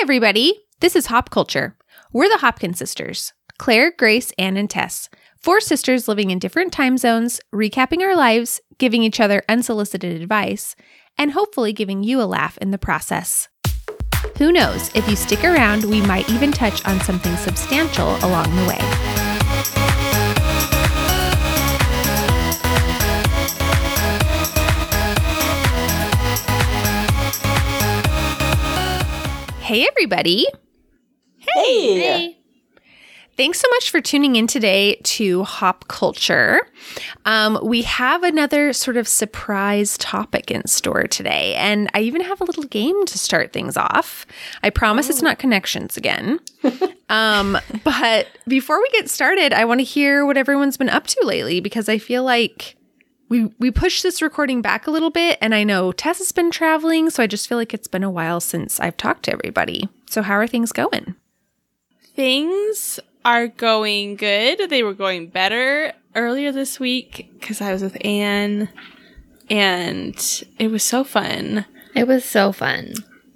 everybody. This is Hop Culture. We're the Hopkins sisters, Claire, Grace, Anne, and Tess. 4 sisters living in different time zones, recapping our lives, giving each other unsolicited advice, and hopefully giving you a laugh in the process. Who knows, if you stick around, we might even touch on something substantial along the way. Hey, everybody. Hey. Thanks so much for tuning in today to Hop Culture. We have another sort of surprise topic in store today, and I even have a little game to start things off. I promise it's not connections again. But before we get started, I want to hear what everyone's been up to lately, because I feel like we pushed this recording back a little bit, and I know Tess has been traveling, so I just feel like it's been a while since I've talked to everybody. So how are things going? Things are going good. They were going better earlier this week because I was with Anne, and it was so fun. It was so fun.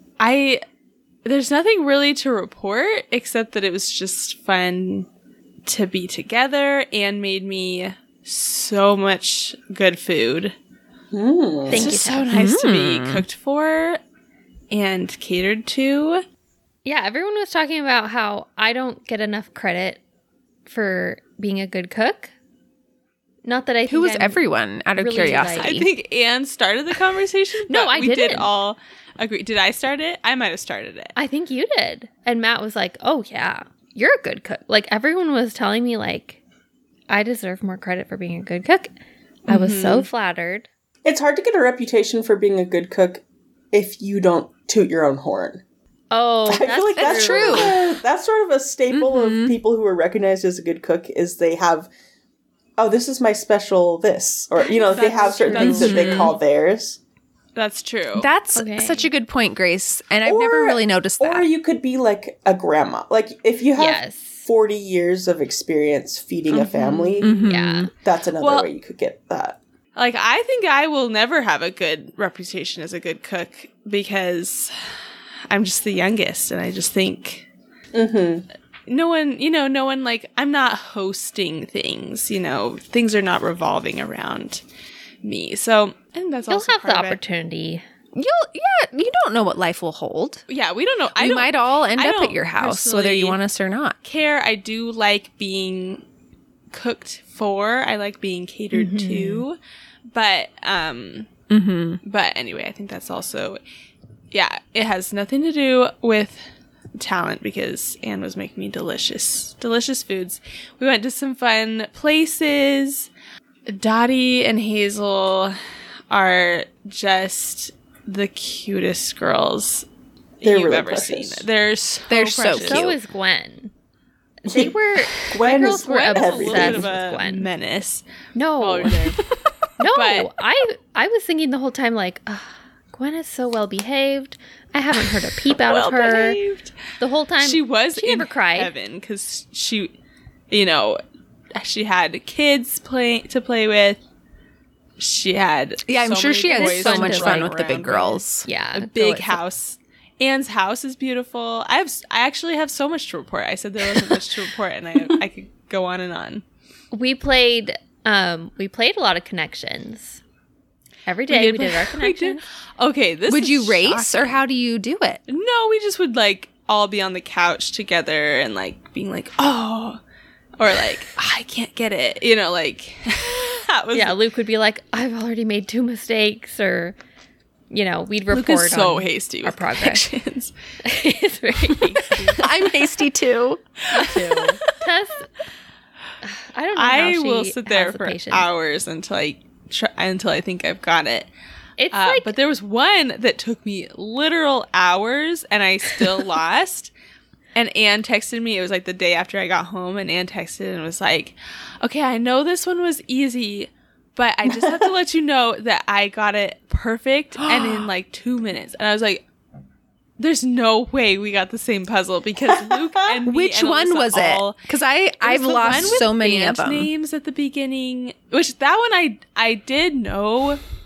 There's nothing really to report except that it was just fun to be together and made me so much good food. Thank you. It's so nice to be cooked for and catered to. Yeah, everyone was talking about how I don't get enough credit for being a good cook. Not that I think Who was I'm everyone, out of really curiosity? delighted. I think Anne started the conversation. No, but I we did didn't. all agree. Did I start it? I might have started it. I think you did. And Matt was like, oh, yeah, you're a good cook. Like, everyone was telling me, like, I deserve more credit for being a good cook. I was so flattered. It's hard to get a reputation for being a good cook if you don't toot your own horn. Oh, I feel like that's true. That's sort of a staple of people who are recognized as a good cook is they have, oh, this is my special this. Or, you know, they have certain things that they call theirs. That's true. That's Okay. such a good point, Grace. And I've never really noticed that. Or you could be like a grandma. Like, if you have Yes. 40 years of experience feeding a family, Yeah. that's another way you could get that. Like, I think I will never have a good reputation as a good cook because I'm just the youngest, and I just think no one, like, I'm not hosting things, things are not revolving around me. So, and that's You'll also have the part of it. opportunity. You don't know what life will hold. Yeah, we don't know. We might all end I up at don't your house, whether you personally want us or not. care. I do like being cooked for. I like being catered to. But but anyway, I think that's also, yeah, it has nothing to do with talent because Anne was making me delicious foods. We went to some fun places. Dottie and Hazel are just the cutest girls They're you've really ever precious. seen. They're so so precious. So cute. is Gwen. They were, Gwen my is girls were Gwen A obsessed little everything. bit of with a Gwen. menace. No, while we were there. no, But- I was thinking the whole time, like, Gwen is so well behaved. I haven't heard a peep out of her. Well-behaved. The whole time She was she in never cried. heaven because she had kids to play with. She had Yeah, I'm so sure many she had boys so to much fun run with the big around girls. Yeah, A go big at- house. Anne's house is beautiful. I actually have so much to report. I said there wasn't much to report, and I could go on and on. We played a lot of Connections. Every day we did our Connections. Okay, this Would is you race, shocking. or how do you do it? No, we just would like all be on the couch together and like being like, oh, or like I can't get it, like that was Yeah, Luke would be like, I've already made 2 mistakes, or, we'd Luke report is so on hasty our with progress. Connections. It's very hasty. I'm hasty too. Tess, I don't know how I she will sit there has the for patience. hours until I think I've got it. It's like, But there was one that took me literal hours, and I still lost. And Anne texted me. It was like the day after I got home, and Anne texted and was like, "Okay, I know this one was easy, but I just have to let you know that I got it perfect and in like 2 minutes." And I was like, "There's no way we got the same puzzle because Luke and me Which and one Alyssa was all- it? Because I've the one lost with so many of band them. names at the beginning, which that one I did know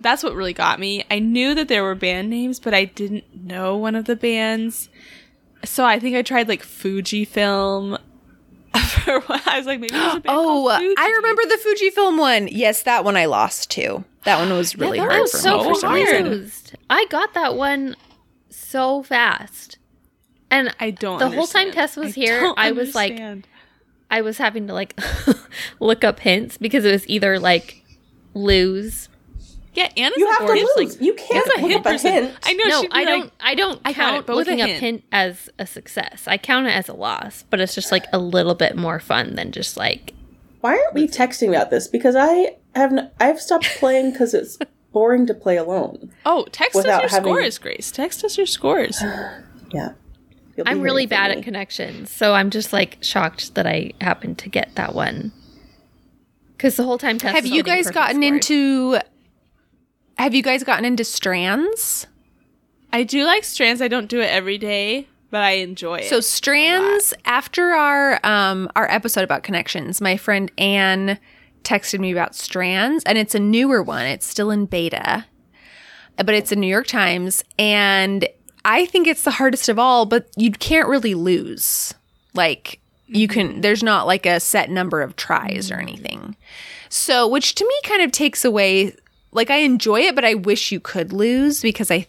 that's what really got me. I knew that there were band names, but I didn't know one of the bands. So I think I tried like Fujifilm. For a while. I was like, maybe there's a band called Fuji. I remember the Fujifilm one. Yes, that one I lost too. That one was really I hard was for so me for some reason. confused. I got that one so fast. And I don't the whole time understand. Tess was here, I was like, understand. I was having to like look up hints because it was either like lose. Yeah, Anna's You a have to hint, lose. You can't Anna's a look hint up a person. hint. I know. No, she'd be I like, don't. I don't I got it, count but with a looking up hint. hint as a success. I count it as a loss, but it's just like a little bit more fun than just like. Why aren't we texting about this? Because I've stopped playing because it's boring to play alone. Oh, text us Without your having- scores, Grace. Text us your scores. Yeah. You'll be I'm really hearing from bad me. at connections, so I'm just like shocked that I happened to get that one. Because the whole time, Tess Have was you getting guys perfect gotten scores. into? Have you guys gotten into Strands? I do like Strands. I don't do it every day, but I enjoy it. So Strands, after our episode about connections, my friend Anne texted me about Strands, and it's a newer one. It's still in beta, but it's in New York Times, and I think it's the hardest of all, but you can't really lose. Like, you can, there's not like a set number of tries or anything. So, which to me kind of takes away, like, I enjoy it, but I wish you could lose because I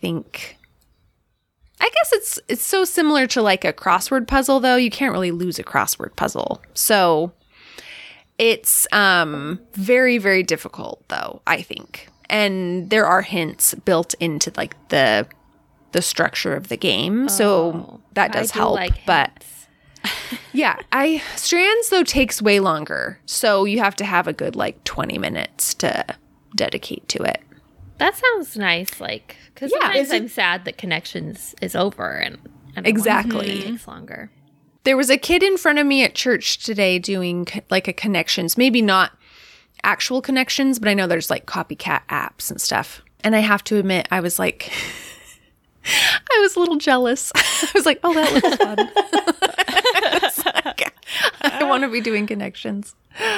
guess it's so similar to like a crossword puzzle, though. You can't really lose a crossword puzzle. So it's very, very difficult, though, I think. And there are hints built into like the structure of the game. So that does I do help. like But hints. yeah, Strands, though, takes way longer. So you have to have a good like 20 minutes to dedicate to it. That sounds nice. Like, because Yeah, sometimes is it- I'm sad that connections is over and Exactly. it takes longer. There was a kid in front of me at church today doing like a connections, maybe not actual connections, but I know there's like copycat apps and stuff. And I have to admit, I was like, I was a little jealous. I was like, oh, that looks fun. I was like, I want to be doing connections.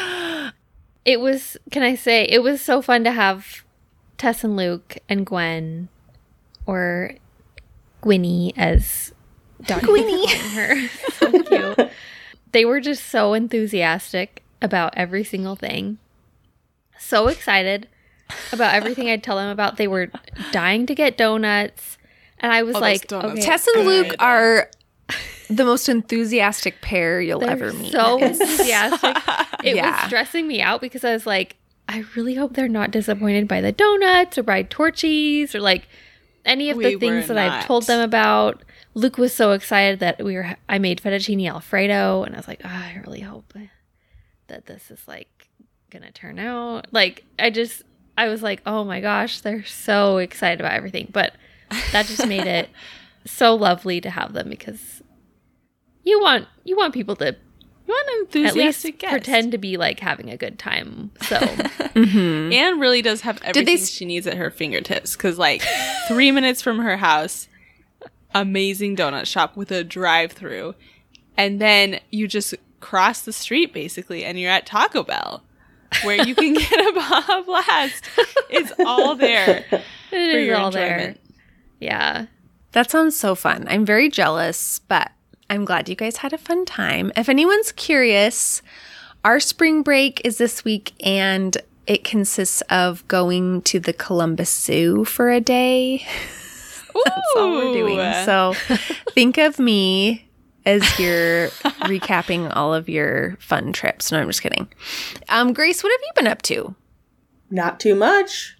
It was, can I say, it was so fun to have Tess and Luke and Gwen, or Gwynnie as Dr. Gwynnie. her. So cute. They were just so enthusiastic about every single thing. So excited about everything I'd tell them about. They were dying to get donuts. And I was Oh, those like, donuts. okay, Tess and Luke are the most enthusiastic pair you'll they're ever meet. so enthusiastic. It Yeah. was stressing me out because I was like, I really hope they're not disappointed by the donuts or by Torchies or like any of the We things were that I've not. told them about. Luke was so excited that I made fettuccine Alfredo, and I was like, oh, I really hope that this is like gonna turn out. Like, I was like, oh my gosh, they're so excited about everything. But that just made it so lovely to have them because you want people to You want an at least enthusiastic guest. pretend to be like having a good time. So Anne really does have everything s- she needs at her fingertips. Because, like, 3 minutes from her house, amazing donut shop with a drive-through. And then you just cross the street, basically, and you're at Taco Bell, where you can get a Baja Blast. It's all there it for is your all there. enjoyment. Yeah. That sounds so fun. I'm very jealous, but I'm glad you guys had a fun time. If anyone's curious, our spring break is this week, and it consists of going to the Columbus Zoo for a day. That's all we're doing. Ooh. So think of me as you're recapping all of your fun trips. No, I'm just kidding. Grace, what have you been up to? Not too much.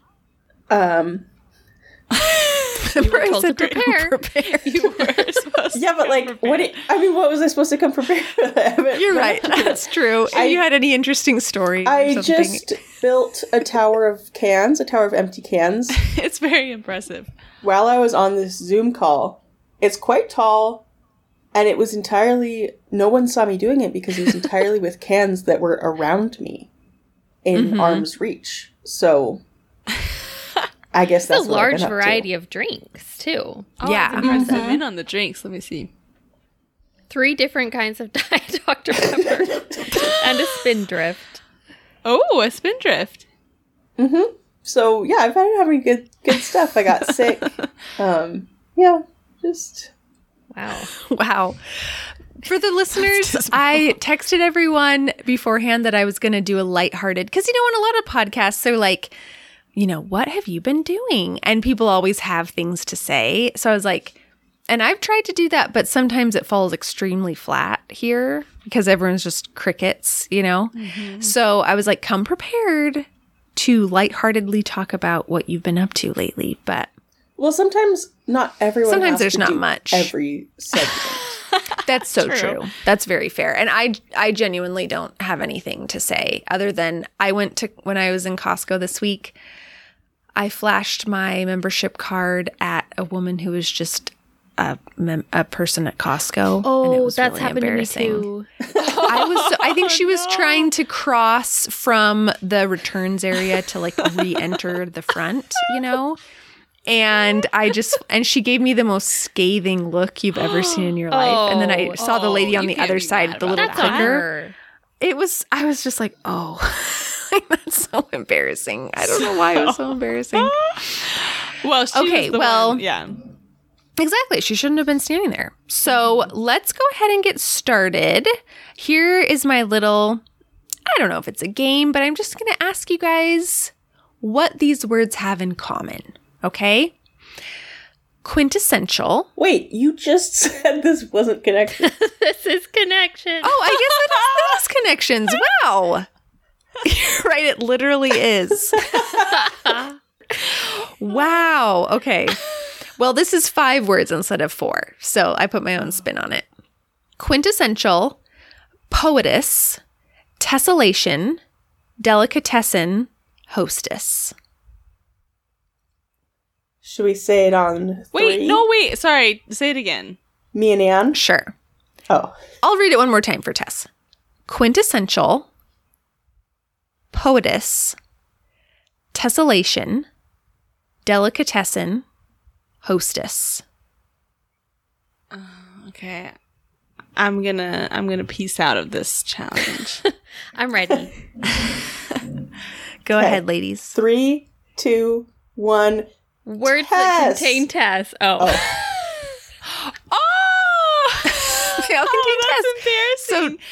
You were told to prepare. You were supposed to Yeah, but like, what was I supposed to come prepared with? I haven't- You're right. That's true. If you had any interesting stories or I something. just built a tower of cans, a tower of empty cans, It's very impressive. while I was on this Zoom call. It's quite tall, and it was entirely, no one saw me doing it because it was entirely with cans that were around me in arm's reach. So I guess It's that's a what I've large been up to. variety of drinks, too. Oh, Yeah. that's impressive. I'm in on the drinks. Let me see. 3 different kinds of Diet Dr. Pepper and a Spindrift. Oh, a Spindrift. So yeah, I've been having good stuff. I got sick. Yeah, just Wow. Wow. For the listeners, I texted everyone beforehand that I was going to do a lighthearted, because, in a lot of podcasts, they're like, what have you been doing? And people always have things to say. So I was like, and I've tried to do that, but sometimes it falls extremely flat here because everyone's just crickets, Mm-hmm. So I was like, come prepared to lightheartedly talk about what you've been up to lately. But well, sometimes not everyone. Sometimes has there's to not do much. Every segment. That's so true. That's very fair. And I genuinely don't have anything to say other than when I was in Costco this week, I flashed my membership card at a woman who was just a person at Costco. and it Oh, was that's really happened to me embarrassing. too. I think she was trying to cross from the returns area to like re-enter the front, And she gave me the most scathing look you've ever seen in your life. And then I saw the lady on you the can't other be side, mad the about little That's on clicker. her. I was just like, oh, that's so embarrassing. I don't know why it was so embarrassing. Well, she Okay, was the well- one, yeah. Exactly. She shouldn't have been standing there. So let's go ahead and get started. Here is my little, I don't know if it's a game, but I'm just going to ask you guys what these words have in common. Okay? Quintessential. Wait, you just said this wasn't connected. This is connection. Oh, I guess it is connections. Wow. You're right. It literally is. Wow. Okay. Well, this is 5 words instead of 4. So I put my own spin on it. Quintessential, poetess, tessellation, delicatessen, hostess. Should we say it on three? Wait. Sorry. Say it again. Me and Anne? Sure. Oh. I'll read it one more time for Tess. Quintessential, poetess, tessellation, delicatessen, hostess. Okay. I'm gonna piece out of this challenge. I'm ready. Go Okay. ahead, ladies. 3, 2, 1. Words that Tess. contain Tess. Oh. They all contain that's Tess. embarrassing.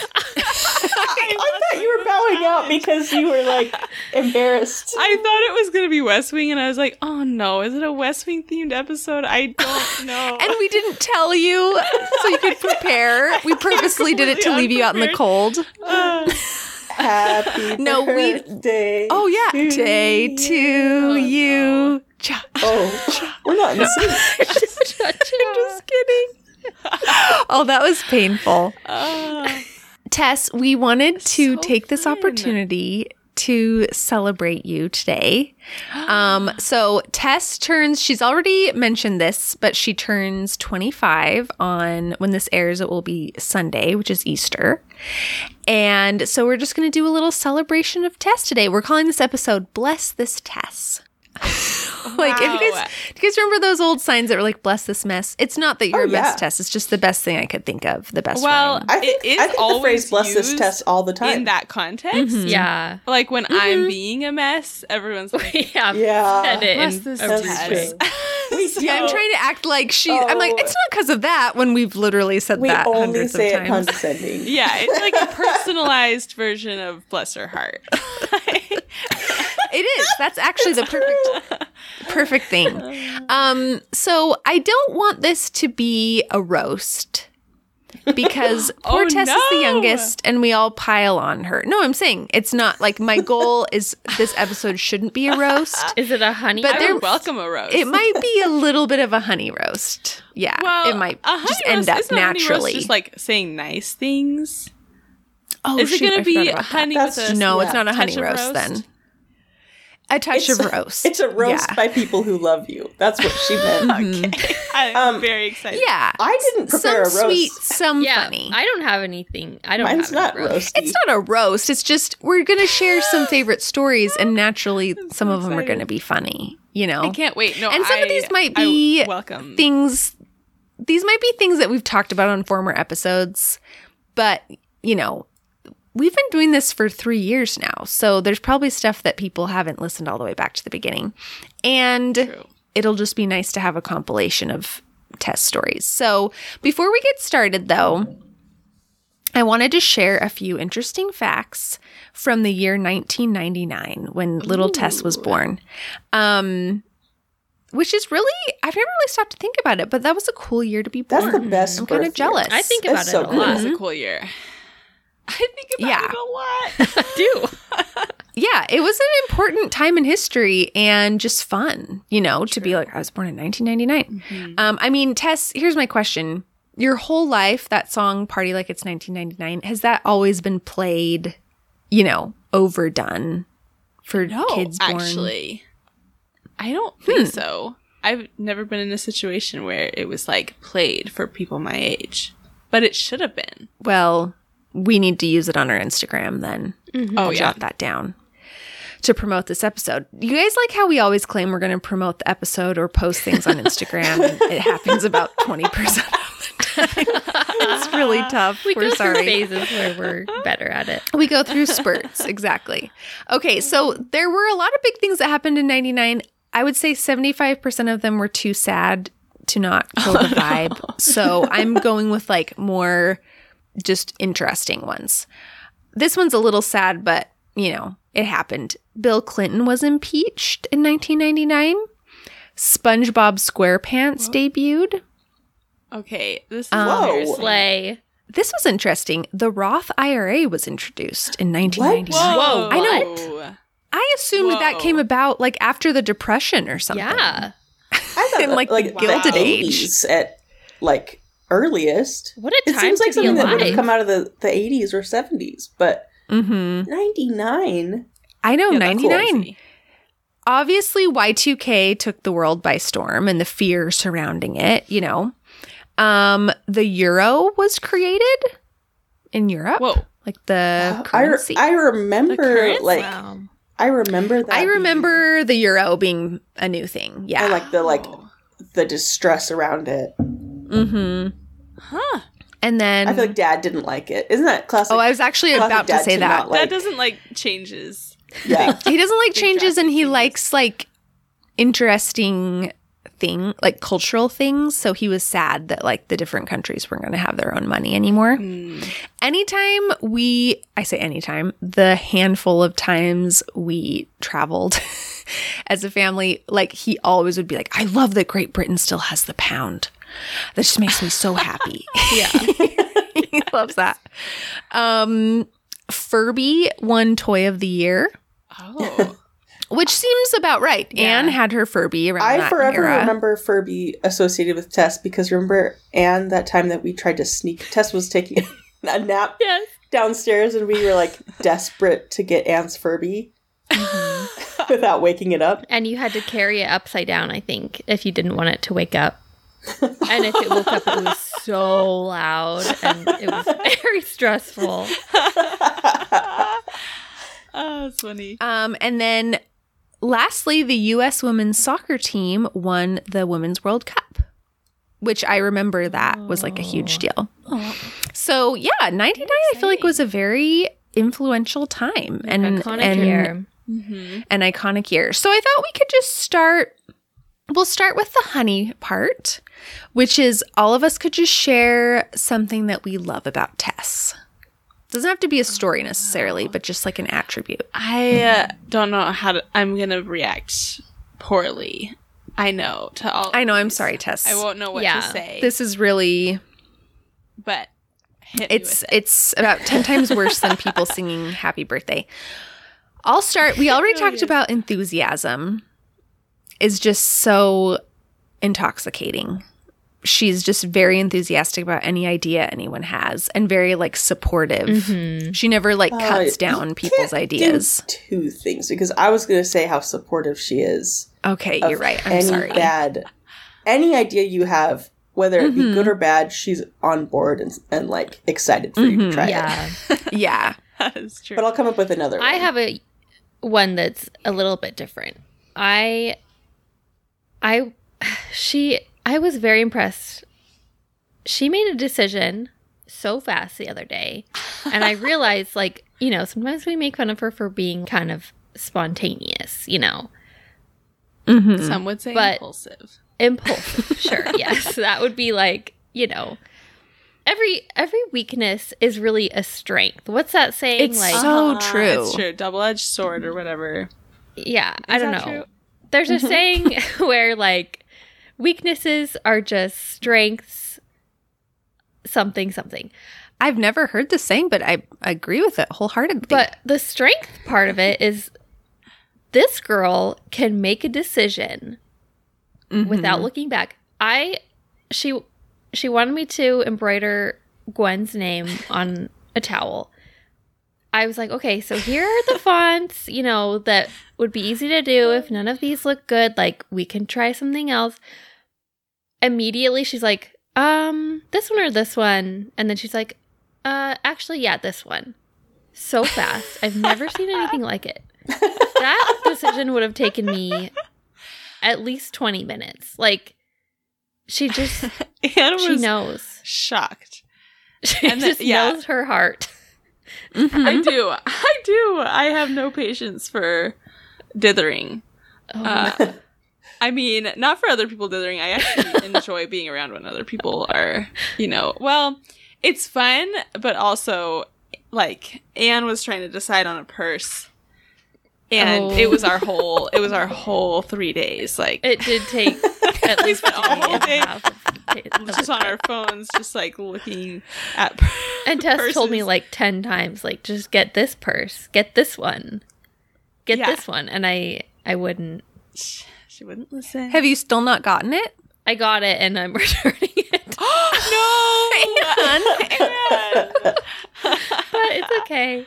I thought you were bowing out because you were like embarrassed. I thought it was gonna be West Wing, and I was like, "Oh no, is it a West Wing themed episode? I don't know." And we didn't tell you so you could prepare. We purposely did it to leave you out in the cold. Happy No, we- birthday. Oh, yeah. Day to you. Cha. Oh, we're not in sync. I'm just kidding. Oh, that was painful. Tess, we wanted to so take this fun. opportunity to celebrate you today. So Tess she's already mentioned this, but she turns 25 when this airs, it will be Sunday, which is Easter. And so we're just going to do a little celebration of Tess today. We're calling this episode Bless This Tess. Like, if do you guys remember those old signs that were like, bless this mess? It's not that you're a mess, yeah. Tess. It's just the best thing I could think of. The best Well, rhyme. I think, it is I think the always phrase bless this used test all the time. in that context. Yeah. Like when I'm being a mess, everyone's like, Yeah. Yeah. Said it "Bless in this a Tess." retweet. Yeah, I'm trying to act like I'm like, Oh. it's not because of that when we've literally said We that only hundreds say of it times. condescending. Yeah, it's like a personalized version of bless her heart. It is. That's actually the perfect thing. So I don't want this to be a roast because poor Oh, Tess is the no. youngest and we all pile on her. No, I'm saying it's not like my goal is this episode shouldn't be a roast. Is it a honey? But I there- would welcome a roast. It might be a little bit of a honey roast. Yeah, well, it might a honey just roast, end up isn't a honey roast naturally. just like saying nice things. Oh, Is it shoot, going I to be forgot about that. honey That's with a just- No, it's Yeah. not a honey touch of roast then. A touch of roast. It's a roast Yeah. by people who love you. That's what she meant. I'm very excited. Yeah. I didn't prepare some a roast. sweet, some yeah. funny. I don't have anything. I don't Mine's have not any roast. roasty. It's not a roast. It's just we're going to share some favorite stories, and naturally, some of them are excited. going to be funny. You know, I can't wait. No, and some of these might be welcome. things. These might be things that we've talked about on former episodes, but you know, we've been doing this for 3 years now. So there's probably stuff that people haven't listened all the way back to the beginning. And True. it'll just be nice to have a compilation of Tess stories. So before we get started, though, I wanted to share a few interesting facts from the year 1999 when little Tess was born. Which is really, I've never really stopped to think about it, but that was a cool year to be born. That's the best. I'm kind of birth year. jealous. I think That's about so it a cool. lot. That's a cool year. I think about Yeah. it a lot. I do. Yeah, it was an important time in history and just fun, to be like, I was born in 1999. I mean, Tess, here's my question. Your whole life, that song, Party Like It's 1999, has that always been played, overdone for No, kids born? actually, I don't think so. I've never been in a situation where it was like played for people my age, but it should have been. Well, we need to use it on our Instagram then. Oh, I'll jot that down to promote this episode. You guys like how we always claim we're going to promote the episode or post things on Instagram, and it happens about 20% of the time. It's really tough. We We're go sorry. through phases where we're better at it. We go through spurts, exactly. Okay, so there were a lot of big things that happened in 99. I would say 75% of them were too sad to not kill the vibe. So I'm going with like more just interesting ones. This one's a little sad, but it happened. Bill Clinton was impeached in 1999. SpongeBob SquarePants debuted. Okay, this is Whoa. embarrassing. Slay. This was interesting. The Roth IRA was introduced in 1999. Whoa, I know. I assumed that Whoa. came about like after the Depression or something. Yeah. I thought In, like, the Gilded Age. 80s at like earliest. What a It time seems like to be something that would have alive. come out of the 80s or 70s, but Mm-hmm. 99. I know, Yeah, that's 99. crazy. Obviously, Y2K took the world by storm and the fear surrounding it, The euro was created in Europe. Whoa. Like the currency. I remember The currency? like Wow. I remember that. I remember the euro being a new thing. Yeah. I like the distress around it. Mm-hmm. Huh. And then I feel like Dad didn't like it. Isn't that classic? Oh, I was actually classic about to dad say that. not like- That doesn't like changes. Yeah. He doesn't like changes, and he drastic likes like interesting cultural things. So he was sad that like the different countries weren't going to have their own money anymore. Anytime the handful of times we traveled as a family, like he always would be like, I love that Great Britain still has the pound. That just makes me so happy. Yeah. He loves that. Furby won Toy of the Year, Oh. which seems about right. Yeah. Anne had her Furby around I that forever era. remember Furby associated with Tess because remember Anne that time that we tried to sneak. Tess was taking a nap Yes. downstairs and we were like desperate to get Anne's Furby without waking it up. And you had to carry it upside down, I think, if you didn't want it to wake up. And if it woke up, it was so loud and it was very stressful. Oh, that's funny. And then lastly, the U.S. women's soccer team won the Women's World Cup, which I remember that was like a huge deal. So yeah, 99 I feel like was a very influential time and Iconic year. an iconic year. So I thought we could just start. We'll start with the honey part, which is all of us could just share something that we love about Tess. Doesn't have to be a story necessarily, but just like an attribute. I don't know how to. I'm gonna react poorly. I know to all. I know. I'm these. sorry, Tess. I won't know what Yeah. to say. This is really. but hit me with it. It's about 10 times worse than people singing happy birthday. I'll start. We already talked about enthusiasm is just so intoxicating. She's just very enthusiastic about any idea anyone has and very like supportive. She never like cuts down people's Can't ideas. do two things because I was going to say how supportive she is. Okay, of you're right. I'm any sorry. any idea you have, whether it be good or bad, she's on board and like excited for you to try it. Yeah. Yeah. That's true. But I'll come up with another I one. have one that's a little bit different. I was very impressed. She made a decision so fast the other day, and I realized like you know, sometimes we make fun of her for being kind of spontaneous, you know. Mm-hmm. Some would say But- impulsive. Impulsive, sure, yes. That would be like, you know, every weakness is really a strength. What's that saying? It's like, so true. It's true. Double-edged sword or whatever. yeah, I don't know. that true? There's a saying where like weaknesses are just strengths, something. I've never heard this saying, but I agree with it wholeheartedly. But the strength part of it is this girl can make a decision without looking back. She wanted me to embroider Gwen's name on a towel. I was like, okay, so here are the fonts, you know, that would be easy to do. If none of these look good, like, we can try something else. Immediately, she's like, this one or this one? And then she's like, actually, yeah, this one. So fast. I've never seen anything like it. That decision would have taken me at least 20 minutes. Like, she just, Anne she was knows. shocked. She And then- just yeah. knows her heart. I do. I have no patience for dithering. I mean, not for other people dithering. I actually enjoy being around when other people are, you know, well, it's fun, but also, like, Anne was trying to decide on a purse. And it was our whole 3 days. Like, It did take at least a spent a whole day and day a half of just on our phones, just like looking at And Tess told me purses. like 10 times, like, just get this purse, get this one, get Yeah. this one. And I wouldn't. She wouldn't listen. have you still not gotten it? I got it and I'm returning it. No! But it's okay.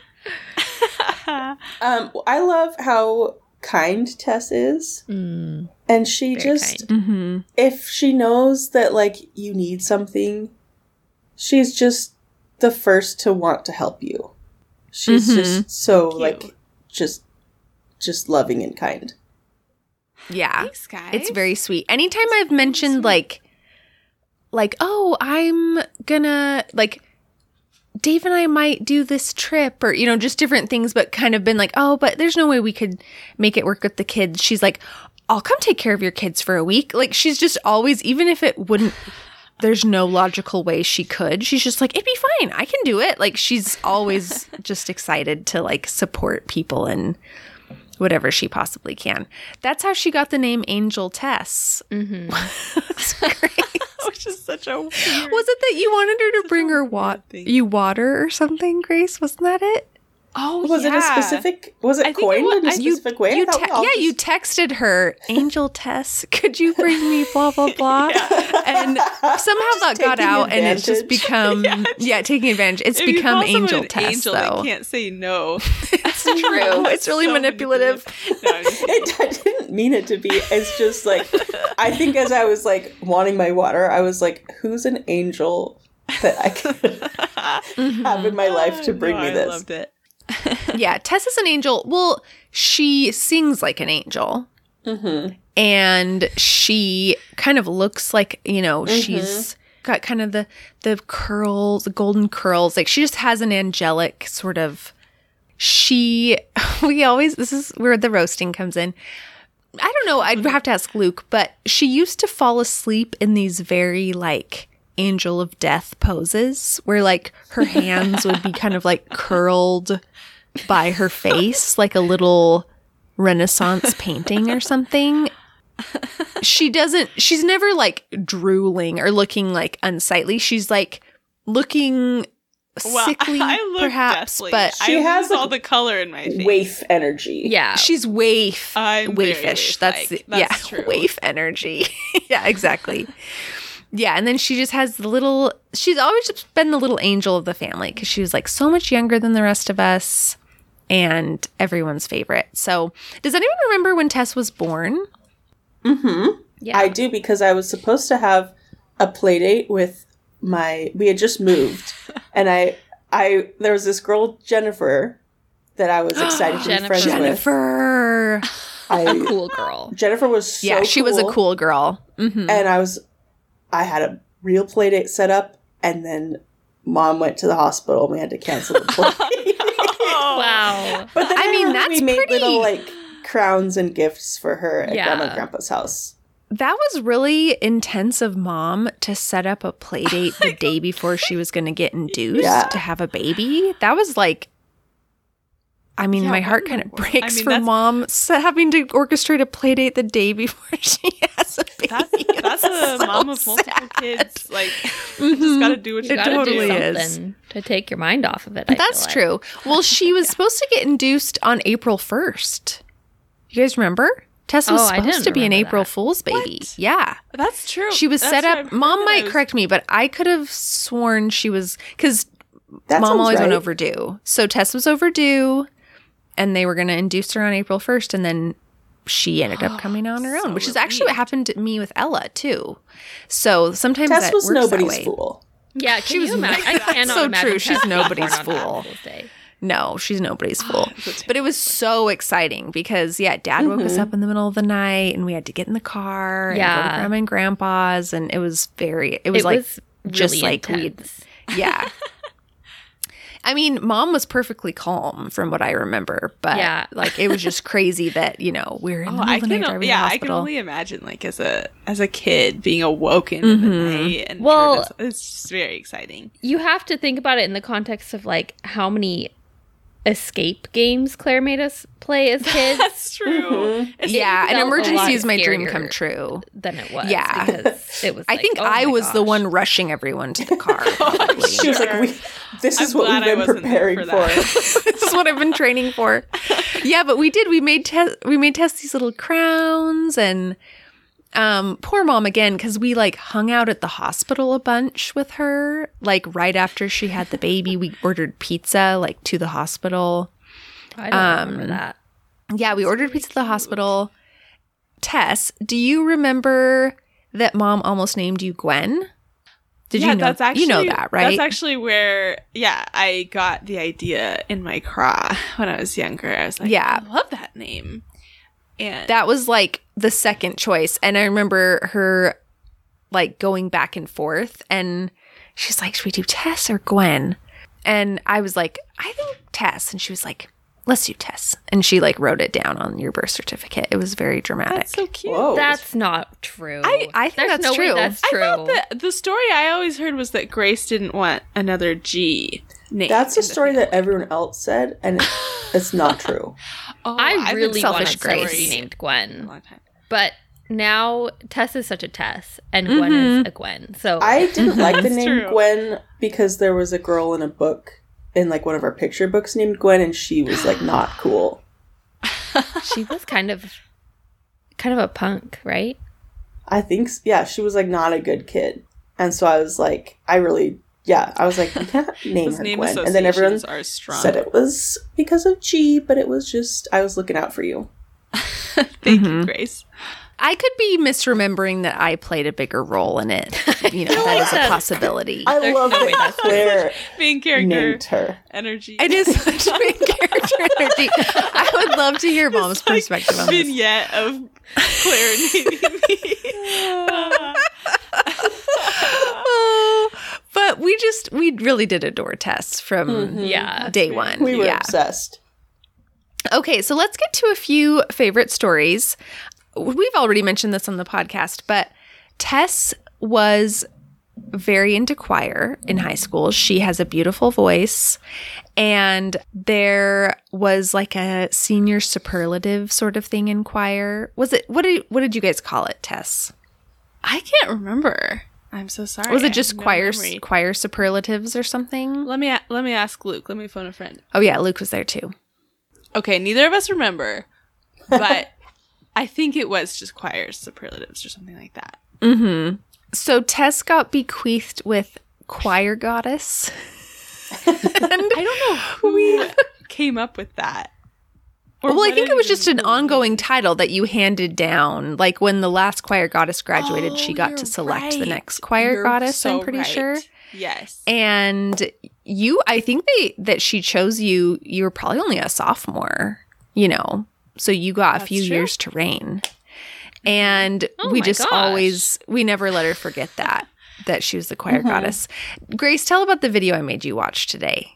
I love how kind Tess is. Mm, And she very just, kind. Mm-hmm. if she knows that, like, you need something, she's just the first to want to help you. She's just so, Cute. like, just loving and kind. Yeah. Thanks, guys. It's very sweet. Anytime I've mentioned like, oh, I'm gonna, like, Dave and I might do this trip or, you know, just different things, but kind of been like, oh, but there's no way we could make it work with the kids. She's like, I'll come take care of your kids for a week. Like, she's just always, even if it wouldn't, there's no logical way she could, she's just like, it'd be fine. I can do it. Like, she's always just excited to, like, support people and whatever she possibly can. That's how she got the name Angel Tess. Mm-hmm. That's great. Which is such a weird... Was it that you wanted her to bring her water or something, Grace? Wasn't that it? Oh, Was it a specific, was it I think coined it was- in a specific way? I thought we all just- you texted her, Angel Tess, could you bring me blah, blah, blah? And somehow that got taking out and it's just advantage. become, taking advantage. It's If you become call someone Angel an Tess, angel, though. They can't say no. It's true. It's really So manipulative. No, I'm just kidding. I didn't mean it to be. It's just like, I think as I was like wanting my water, I was like, who's an angel that I could have in my life to bring No, me I this? loved it. Yeah, Tess is an angel. Well, she sings like an angel. Mm-hmm. And she kind of looks like, you know, she's got kind of the curls, the golden curls. Like, she just has an angelic sort of, this is where the roasting comes in. I don't know, I'd have to ask Luke, but she used to fall asleep in these very, like, angel of death poses where, like, her hands would be kind of, like, curled by her face, like a little Renaissance painting or something. She's never, like, drooling or looking, like, unsightly. She's, like, looking sickly, I look perhaps, deathly. but She I has, lose all like, the color in my face. Waif energy. Yeah. she's waif. I'm very Waifish. waif-like. That's true. Waif energy. Yeah, exactly. Yeah, and then she just has the little, she's always just been the little angel of the family because she was, like, so much younger than the rest of us and everyone's favorite. So, does anyone remember when Tess was born? Mm-hmm. Yeah. I do, because I was supposed to have a play date with we had just moved, and I there was this girl, Jennifer, that I was excited to be Jennifer. friends Jennifer. a with. cool girl. Jennifer was so Yeah, she was a cool girl. Mm-hmm. And I had a real play date set up, and then Mom went to the hospital and we had to cancel the play. Wow. But then I mean, remember that's we made pretty- little like crowns and gifts for her at Yeah. Grandma and Grandpa's house. That was really intense of Mom to set up a play date the day before she was going to get induced Yeah. to have a baby. That was like, I mean, Yeah, my heart what kind in of the world? breaks I mean, for that's- Mom having to orchestrate a play date the day before she has a baby. That's a so mom of multiple sad. kids. Like, just gotta do what you It gotta totally do. is. Something to take your mind off of it. I That's feel like. true. Well, she was supposed to get induced on April 1st. You guys remember? Tessa was Oh, I supposed didn't to be an remember April that. Fool's baby. What? Yeah. That's true. She was That's set right. up. I've Mom heard might that it correct me, but I could have sworn she was, because That Mom sounds always went right. overdue. So Tess was overdue, and they were going to induce her on April 1st, and then she ended up coming on her own, so which is actually what happened to me with Ella, too. So sometimes Tess that was works nobody's that way. fool. Yeah, She was imagine? I cannot so imagine true. She's Tess being nobody's born on fool. April Fool's Day. No, she's nobody's fool. That's But it was so exciting because, yeah, Dad woke us up in the middle of the night, and we had to get in the car and go to Yeah. Grandma and Grandpa's, and it was like just really like we, intense. yeah. I mean, Mom was perfectly calm from what I remember, but Yeah. like it was just crazy that we were in the middle I of the can, night driving to the I can hospital. only imagine, like, as a kid being awoken in the night, and Well- it's just very exciting. You have to think about it in the context of like how many escape games Claire made us play as kids That's true. It's- Yeah, an felt a emergency lot is my dream scarier. come true. than it was. Yeah. Because it was. I like, think oh I my was the gosh. one rushing everyone to the car. Probably. She was like, "This is I'm what glad I we've been wasn't there preparing for for." This is what I've been training for. Yeah, but we did. We made Tess these little crowns, and poor Mom again, because we like hung out at the hospital a bunch with her. Like right after she had the baby, we ordered pizza like to the hospital. I don't remember that. Yeah, we ordered pizza at the hospital. Tess, do you remember that Mom almost named you Gwen? Did you know? That's actually, you know that, right? That's actually where, I got the idea in my craw when I was younger. I was like, Yeah. I love that name. And That was like the second choice. And I remember her like going back and forth, and she's like, should we do Tess or Gwen? And I was like, I think Tess. And she was like, let's do Tess. And she like wrote it down on your birth certificate. It was very dramatic. that's so cute. Whoa. That's not true. I think There's that's no way true. that's I true. thought that the story I always heard was that Grace didn't want another G name. That's a in the story that family. everyone else said, and it's not true. Oh, I I've been really selfish wanted someone to Grace. be named a Gwen, long time. but now Tess is such a Tess, and Gwen is a Gwen. So I didn't like the That's name true. Gwen because there was a girl in a book, in like one of our picture books, named Gwen, and she was like not cool. she was kind of a punk, right? I think, yeah, she was like not a good kid, and so I was like, I was like, you can't name Those her name Gwen, and then everyone associations are strong. said it was because of G, but it was just I was looking out for you. Thank you, Grace. I could be misremembering that I played a bigger role in it. That is a possibility. I There's love no way that that's Claire Main character named her. energy. It is such a big character energy. I would love to hear Mom's Like, perspective on this. vignette of Claire naming me. Oh, but we really did adore Tess from Yeah. day one. We were yeah. obsessed. Okay, so let's get to a few favorite stories. We've already mentioned this on the podcast, but Tess was very into choir in high school. She has a beautiful voice, and there was like a senior superlative sort of thing in choir. Was it what did you guys call it, Tess? I can't remember. I'm so sorry. Was I it just have no choir memory. choir superlatives or something? Let me ask Luke. Let me phone a friend. Oh yeah, Luke was there too. Okay, neither of us remember, but I think it was just choir superlatives or something like that. So Tess got bequeathed with choir goddess. I don't know who came up with that. Or Well, I what think it was just an even- ongoing title that you handed down. Like when the last choir goddess graduated, she got you're to select the right. next choir You're goddess, so I'm pretty right. sure. Yes. And I think that she chose you were probably only a sophomore, so you got a That's few true. years to reign. And Oh we my just gosh. we never let her forget that she was the choir goddess. Grace, tell about the video I made you watch today.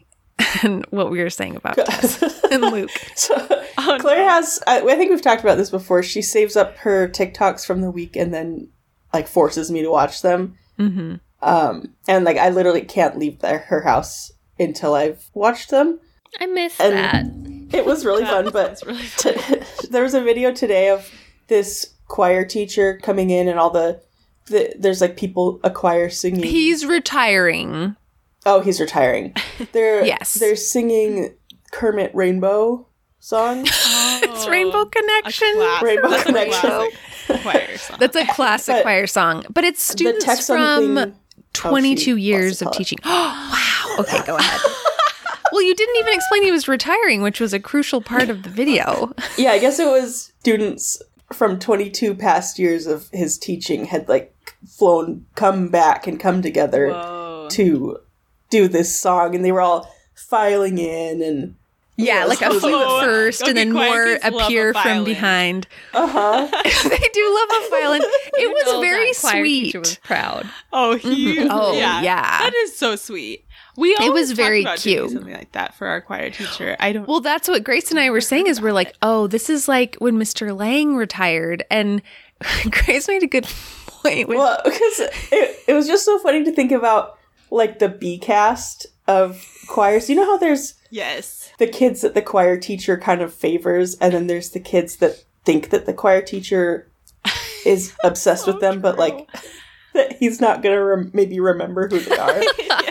than what we were saying about Tess and Luke. So Claire has, I think we've talked about this before. She saves up her TikToks from the week and then like forces me to watch them. Mm-hmm. And like I literally can't leave her house until I've watched them. I miss that. It was really fun, but really fun. There was a video today of this choir teacher coming in and all there's like a choir singing. He's retiring. Oh, he's retiring. They're singing Kermit Rainbow song. It's Rainbow Connection. Rainbow Connection. Choir song. That's a classic choir song. But it's students from 22 years of teaching. Oh, wow. Okay, go ahead. Well, you didn't even explain he was retiring, which was a crucial part of the video. Yeah, I guess it was students from 22 past years of his teaching had like come back and come together to do this song, and they were all filing in and like a few at first and then more appear from behind. They do love a violin. It was very sweet. Was proud. Oh, yeah. That is so sweet. It was very cute. Something like that for our choir teacher. Well, that's what Grace and I were saying is we're like, oh, this is like when Mr. Lang retired, and Grace made a good point. Well, because it was just so funny to think about like the B cast of choirs. You know how there's the kids that the choir teacher kind of favors, and then there's the kids that think that the choir teacher is obsessed with them, but like that he's not gonna maybe remember who they are.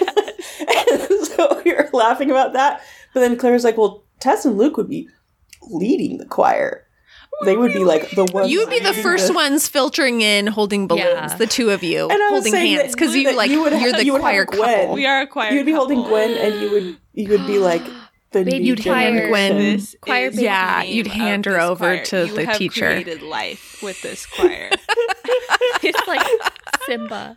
And so we were laughing about that, but then Claire's like, well, Tess and Luke would be leading the choir. They would be like the ones. You'd be the first ones filtering in, holding balloons. The two of you holding hands because you're the choir couple. We are a choir. You'd be holding Gwen, and you would be like the you'd hand Gwen. Choir baby. Yeah, you'd hand her over to the teacher. You have created life with this choir. It's like Simba.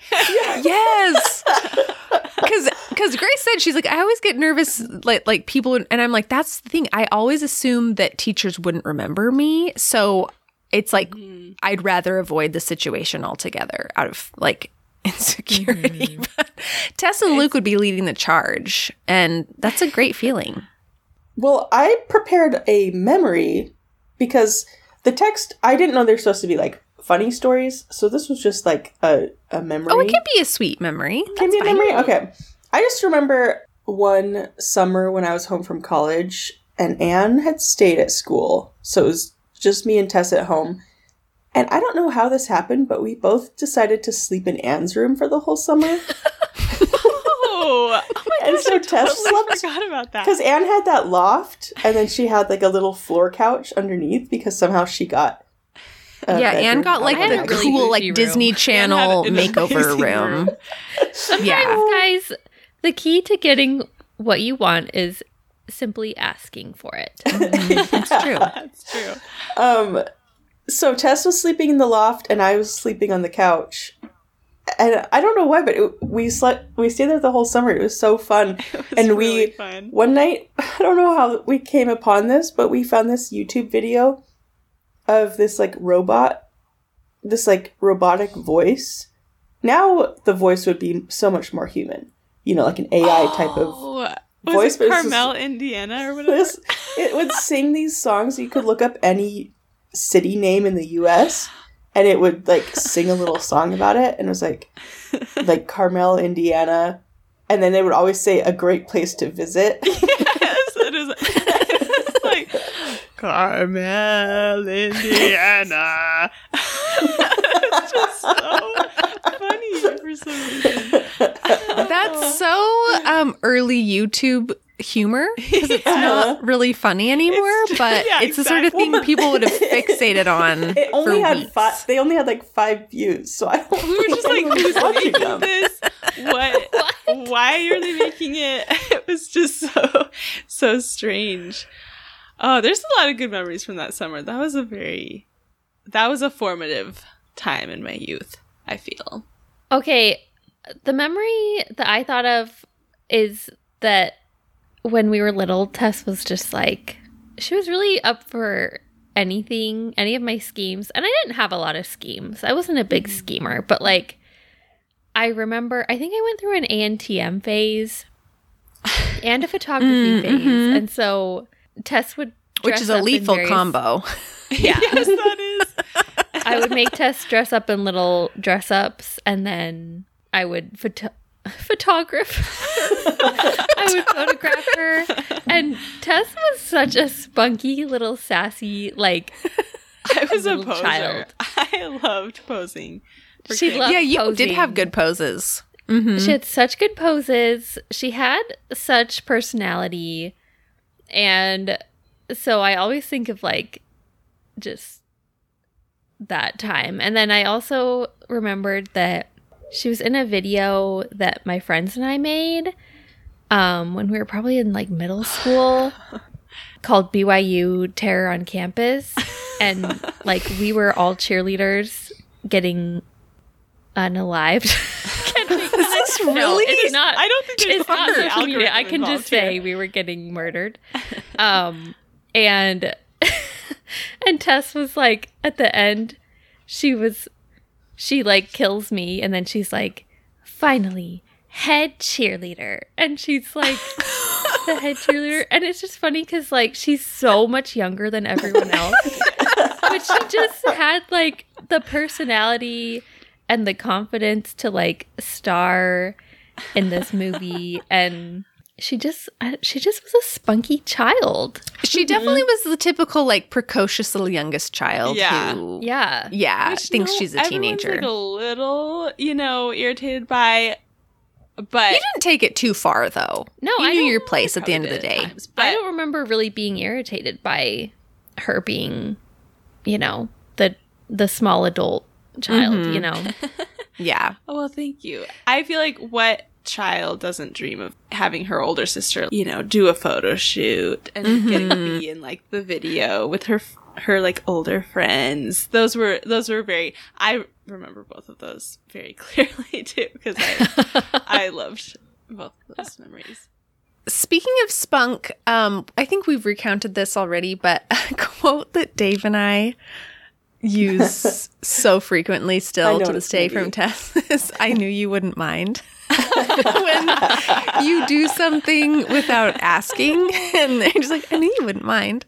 Yes. Because Grace said, she's like, I always get nervous, like people, and I'm like, that's the thing. I always assume that teachers wouldn't remember me. So it's like, I'd rather avoid the situation altogether out of like insecurity. But Tess and Luke would be leading the charge. And that's a great feeling. Well, I prepared a memory because the text, I didn't know they're supposed to be like funny stories. So this was just like a memory. Oh, it can be a sweet memory. Can be a memory? Okay. I just remember one summer when I was home from college and Anne had stayed at school. So it was just me and Tess at home. And I don't know how this happened, but we both decided to sleep in Anne's room for the whole summer. Oh my and gosh, so I Tess totally forgot about that. Because Anne had that loft, and then she had like a little floor couch underneath because somehow she got Anne got like the really cool like room. Disney Channel makeover room. Sometimes, guys, the key to getting what you want is simply asking for it. It's true. That's true. So Tess was sleeping in the loft, and I was sleeping on the couch. And I don't know why, but we stayed there the whole summer. It was so fun. Really fun. One night, I don't know how we came upon this, but we found this YouTube video of this like robot, this like robotic voice. Now the voice would be so much more human, like an AI type of voice. Was it Carmel, Indiana, or whatever? It would sing these songs. You could look up any city name in the U.S. and it would like sing a little song about it, and it was like Carmel, Indiana, and then they would always say a great place to visit. Yes, it is. It's like Carmel, Indiana. It's just so funny for some reason. That's so early YouTube humor because it's not really funny anymore, but it's the sort of thing people would have fixated on. It only for had weeks. They only had like 5 views, so I don't. We were just like, who's watching making them? this? What? Why are they making it? It was just so strange. Oh, there's a lot of good memories from that summer. That was a formative time in my youth, I feel. Okay, the memory that I thought of is that when we were little, Tess was just like, she was really up for anything, any of my schemes. And I didn't have a lot of schemes. I wasn't a big schemer, but like, I remember, I think I went through an ANTM phase and a photography phase. And so Tess would Which is a lethal combo. Yeah. Yes, that is. I would make Tess dress up in little dress ups, and then I would photograph. I would photograph her. And Tess was such a spunky little sassy, like, I was a little poser. child. I loved posing. for She kids. loved Yeah, you did posing. have good poses. She had such good poses. She had such personality. And so I always think of like just that time. And then I also remembered that she was in a video that my friends and I made when we were probably in like middle school called BYU Terror on Campus. And like we were all cheerleaders getting unalived. Is this No, really? it's not. I don't think there's It's not any social media. I algorithm can just involved say here. we were getting murdered. And and Tess was like at the end, she like kills me, and then she's like, finally, head cheerleader. And she's like the head cheerleader. And it's just funny because like she's so much younger than everyone else. But she just had like the personality and the confidence to like star in this movie, and she just was a spunky child. She definitely was the typical, like, precocious little youngest child Yeah. who, Yeah. Which, thinks she's a everyone's, teenager. like a little, irritated by, but You didn't take it too far, though. No, you I knew don't- your place at the end of the probably did day. at times, but I don't remember really being irritated by her being, the small adult child, Yeah. Oh, well, thank you. I feel like what child doesn't dream of having her older sister, do a photo shoot and getting to be in like the video with her like older friends. Those were very. I remember both of those very clearly too because I loved both of those memories. Speaking of spunk, I think we've recounted this already, but a quote that Dave and I use so frequently I still know to this this day movie. from Tess is, I knew you wouldn't mind. When you do something without asking, and they're just like, I knew you wouldn't mind.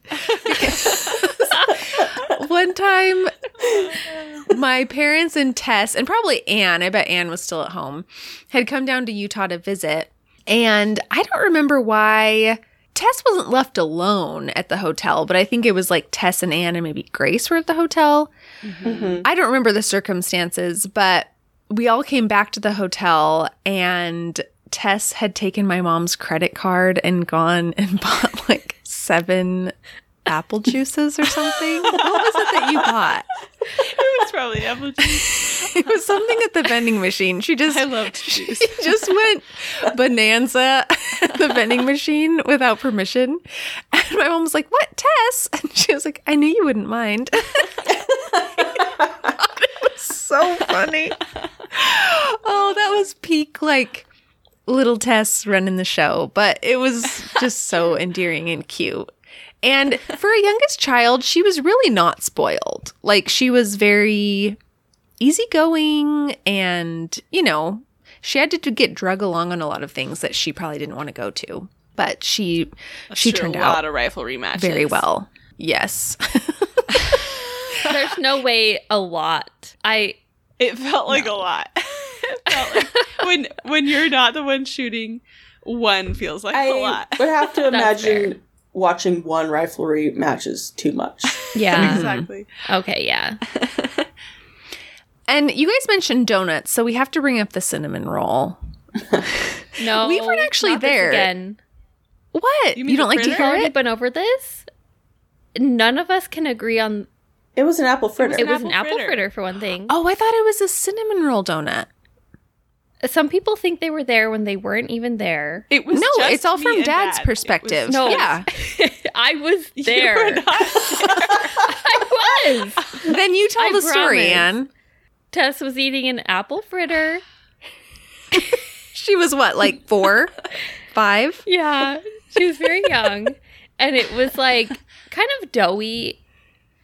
One time, my parents and Tess, and probably Anne, I bet Anne was still at home, had come down to Utah to visit. And I don't remember why Tess wasn't left alone at the hotel, but I think it was like Tess and Anne and maybe Grace were at the hotel. I don't remember the circumstances, but we all came back to the hotel and Tess had taken my mom's credit card and gone and bought like 7 apple juices or something. What was it that you bought? It was probably apple juice. It was something at the vending machine. I loved juice. She just went bonanza at the vending machine without permission. And my mom was like, "What, Tess?" And she was like, "I knew you wouldn't mind." It was so funny. Oh, that was peak, like, little Tess running the show. But it was just so endearing and cute. And for a youngest child, she was really not spoiled. Like, she was very easygoing and, she had to get drug along on a lot of things that she probably didn't want to go to. But she turned a lot out of riflery matches. very well. Yes. There's no way a lot. It felt like a lot. It felt like when you're not the one shooting, one feels like a I lot. would have to That's imagine watching one riflery match is too much. Yeah. Exactly. Okay, yeah. And you guys mentioned donuts, so we have to bring up the cinnamon roll. No, We weren't actually not this there. again. What? You You, mean don't the like to critter? hear Already it? been over this. None of us can agree on. It was an apple fritter. It was an apple apple fritter. fritter for one thing. Oh, I thought it was a cinnamon roll donut. Some people think they were there when they weren't even there. It was No, just it's all me from and Dad's Dad. It perspective. was- No. Yeah. I was You there. were not I was. Then you tell I the story, promise. Anne. Tess was eating an apple fritter. She was what, like 4, 5? Yeah, she was very young, and it was like kind of doughy.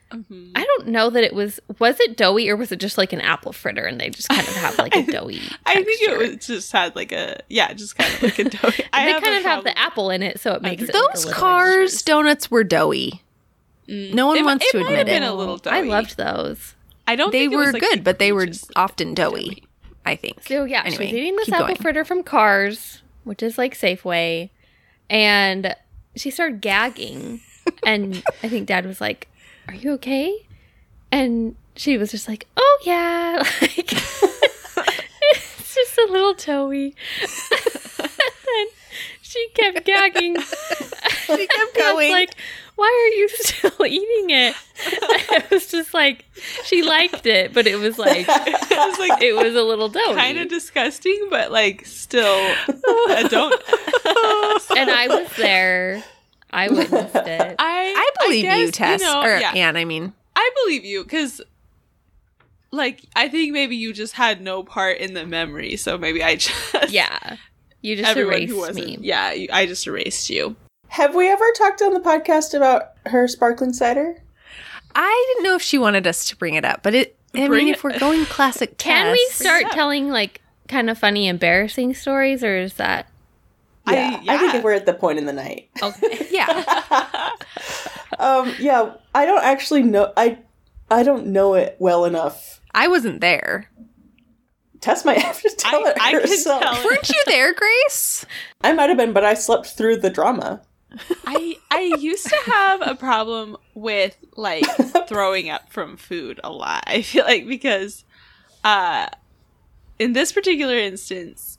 I don't know that it was it doughy or was it just like an apple fritter and they just kind of have like a doughy I think it texture? was just had like just kind of like a dough. They kind of have the apple in it, so it makes it Those like a little Cars donuts were doughy. No one wants to might have admit been it. a little doughy. I loved those. I don't They think it was, were like, good, but they were egregiously often doughy, I think. So yeah, Anyway, she was eating this keep apple going. fritter from Cars, which is like Safeway, and she started gagging, and I think Dad was like, "Are you okay?" And she was just like, "Oh yeah," like it's just a little doughy. And she kept gagging. She kept I was going. like, why are you still eating it? It was just like, she liked it, but it was like, it was a little doughy. kind of disgusting, but like still, I don't. And I was there. I witnessed it. I believe you, guess, Tess. Or yeah. Anne, I mean. I believe you because, like, I think maybe you just had no part in the memory, so maybe I just Yeah. You just everyone who erased wasn't. me. Yeah, I just erased you. Have we ever talked on the podcast about her sparkling cider? I didn't know if she wanted us to bring it up, but if we're going classic Can we Tess- start up. telling, like, kind of funny, embarrassing stories, or is that... Yeah, I think if we're at the point in the night. Okay. Yeah. Yeah, I don't actually know. I don't know it well enough. I wasn't there. Tess might have to tell it I can herself. tell. Weren't you there, Grace? I might have been, but I slept through the drama. I used to have a problem with like throwing up from food a lot. I feel like because in this particular instance,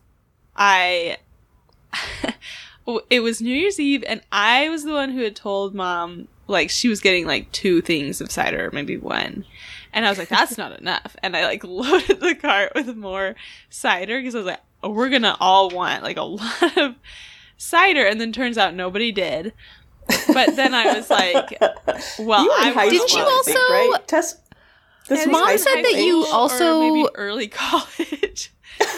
it was New Year's Eve and I was the one who had told Mom like she was getting like 2 things of cider, or maybe 1. And I was like, that's not enough. And I like loaded the cart with more cider because I was like, oh, we're going to all want like a lot of cider. And then turns out nobody did. But then I was like, well, You were in I high Didn't school, you I think, also- right? Tess, this I was think Mom high it was said high that school you or also- maybe early college.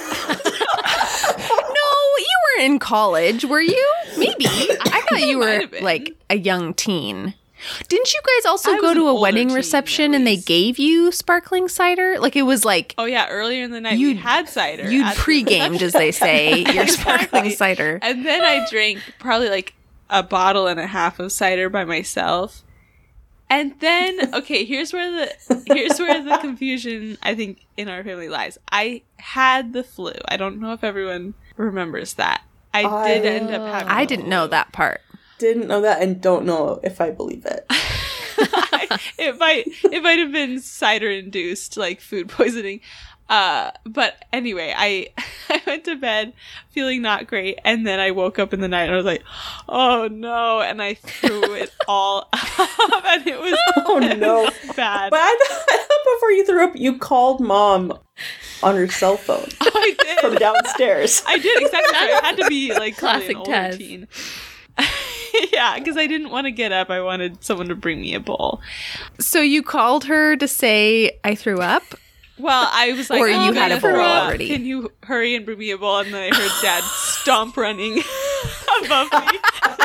No, you weren't in college, were you? Maybe. I thought you might were have been. like a young teen. Didn't you guys also I go was to an a older wedding teen, reception at and they least. gave you sparkling cider? Like it was like Oh yeah, earlier in the night You'd- we had cider. you'd at the pre-gamed, as they say, your sparkling Exactly. cider. And then I drank probably like a bottle and a half of cider by myself. And then, okay, here's where the confusion I think in our family lies. I had the flu. I don't know if everyone remembers that. I did end up having. I the didn't flu. know that part. Didn't know that and don't know if I believe it. It might have been cider induced like food poisoning. But anyway, I went to bed feeling not great, and then I woke up in the night and I was like, oh no, and I threw it all up, and it was Oh no. bad. But I thought before you threw up, you called Mom on her cell phone I did. from downstairs. I did exactly. I had to be like Classic an older Tess. teen. Yeah, because I didn't want to get up. I wanted someone to bring me a bowl. So you called her to say I threw up? Well, I was like, Or "Oh, you I'm had gonna a bowl throw up. already. Can you hurry and bring me a bowl?" And then I heard Dad stomp running above me.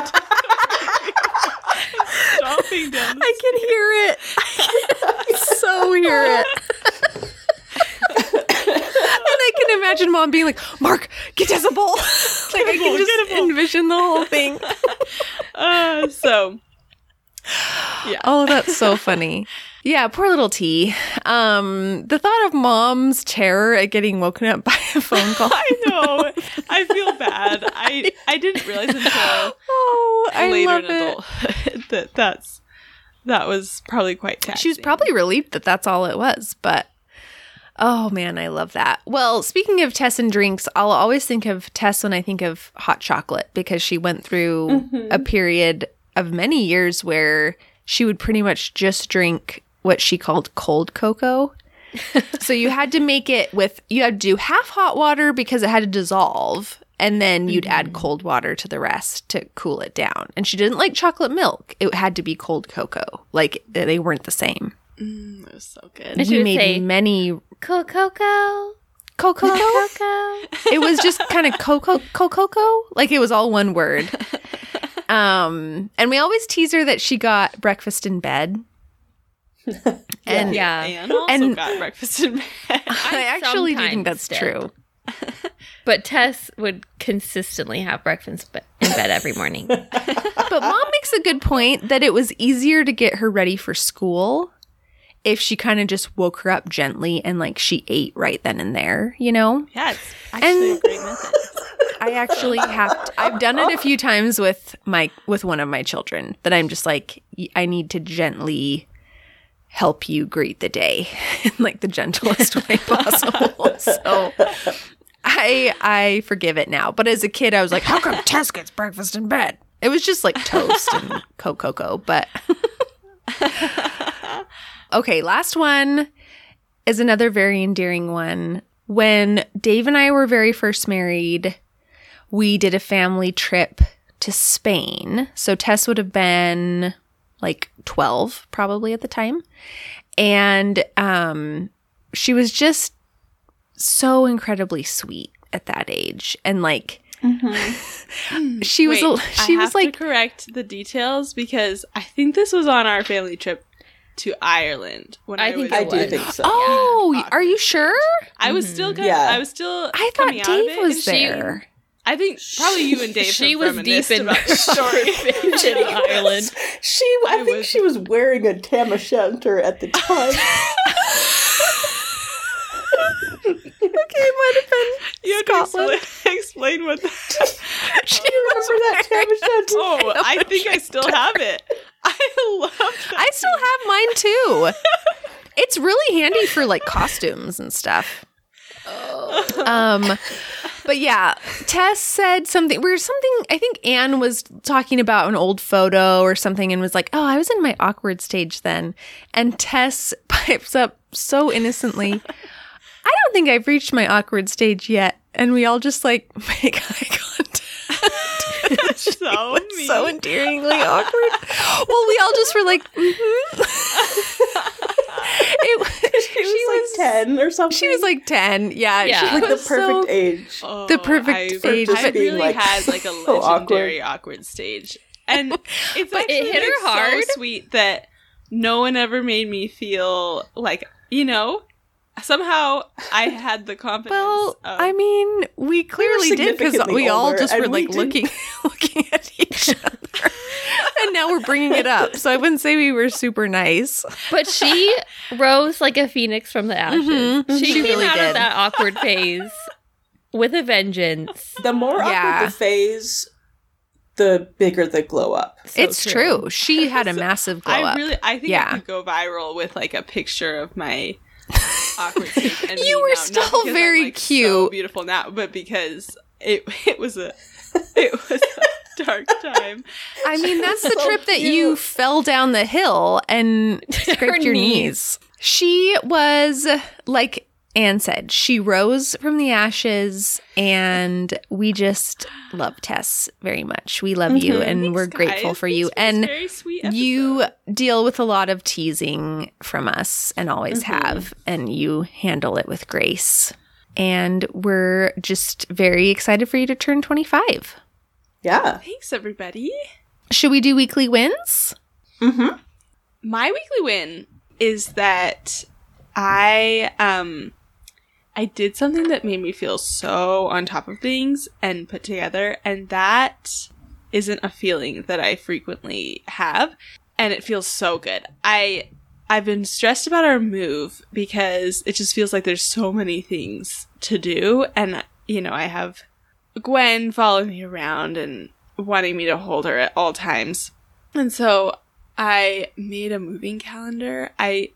Stomping down. I can hear it. I can so hear it. And I can imagine Mom being like, Mark, get us a bowl. Like I can just envision the whole thing. So, Oh, that's so funny. Yeah, poor little T. The thought of Mom's terror at getting woken up by a phone call. I know. I feel bad. I didn't realize until Oh, I later love in it. adulthood that was probably quite taxing. She was probably relieved that that's all it was, but oh man, I love that. Well, speaking of Tess and drinks, I'll always think of Tess when I think of hot chocolate because she went through a period of many years where she would pretty much just drink what she called cold cocoa. So you had to make it you had to do half hot water because it had to dissolve. And then you'd add cold water to the rest to cool it down. And she didn't like chocolate milk. It had to be cold cocoa. Like, they weren't the same. It was so good. And she We would made say, many... Cocoa. Cocoa? Cocoa. It was just kind of cocoa. Like, it was all one word. And we always tease her that she got breakfast in bed. And Yeah. And also And- got breakfast in bed. I actually do think sometimes that's did. true. But Tess would consistently have breakfast in bed every morning. But Mom makes a good point that it was easier to get her ready for school if she kind of just woke her up gently and like she ate right then and there, you know? Yeah, it's actually And- a great method. I actually I've done it a few times with one of my children that I'm just like, I need to gently help you greet the day in like the gentlest way possible. So I forgive it now. But as a kid, I was like, how come Tess gets breakfast in bed? It was just like toast and cocoa, but okay, last one is another very endearing one. When Dave and I were very first married, we did a family trip to Spain. So Tess would have been like 12 probably at the time. And she was just so incredibly sweet at that age. And like she was Wait, she I was have like to correct the details because I think this was on our family trip to Ireland. When I think was I it do was. think so. Oh, are you sure? I was still kind Yeah. I was still I coming thought out of Dave it, was and she- there. I think probably you and Dave She have was deep reminisced in about the story. Shitty Ireland. I think she was wearing a tam o' shanter at the time. Okay, it might have been You have to Scotland. explain what that. She Remember that tam o' shanter? Oh, I think I still have it. I love that. I still have mine too. It's really handy for like costumes and stuff. But yeah, Tess said something. I think Anne was talking about an old photo or something and was like, "Oh, I was in my awkward stage then." And Tess pipes up so innocently, "I don't think I've reached my awkward stage yet." And we all just like make eye contact. so It's mean. so endearingly awkward. Well, we all just were like, She was like 10 or something. She was like 10. Yeah. Yeah. She like the was so- perfect age. Oh, the perfect age, I but- really being, like, had like a so legendary awkward stage, and it's But it actually hit her like, hard. so sweet that no one ever made me feel like somehow I had the confidence. Well, of, I mean, we clearly did because significantly we all older, just and were we like didn't- looking at each other. And now we're bringing it up. So I wouldn't say we were super nice. But she rose like a phoenix from the ashes. Mhm. She She came really out did. of that awkward phase with a vengeance. The more Yeah. awkward the phase, the bigger the glow up. So It's true. She had a massive glow up. I think Yeah. I could go viral with like a picture of my awkward stage. And You me were now, still not because very I'm, like, so cute. beautiful now, but because it was a dark time. I mean, that's the So trip that cute. you fell down the hill and scraped your knees. She was, like Anne said, she rose from the ashes, and we just love Tess very much. We love you, and we're grateful Guys, for you. this was a And very sweet episode. you deal with a lot of teasing from us and always have, and you handle it with grace. And we're just very excited for you to turn 25. Yeah. Thanks, everybody. Should we do weekly wins? My weekly win is that I did something that made me feel so on top of things and put together, and that isn't a feeling that I frequently have, and it feels so good. I've been stressed about our move because it just feels like there's so many things to do, and I have Gwen following me around and wanting me to hold her at all times. And so I made a moving calendar.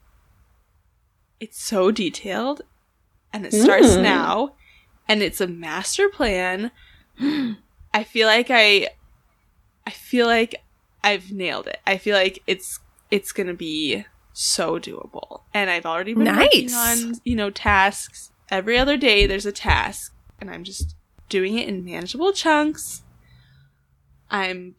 It's so detailed, and it starts now, and it's a master plan. I feel like I've nailed it. I feel like it's going to be so doable. And I've already been working Nice. on, tasks. Every other day there's a task, and I'm just doing it in manageable chunks. I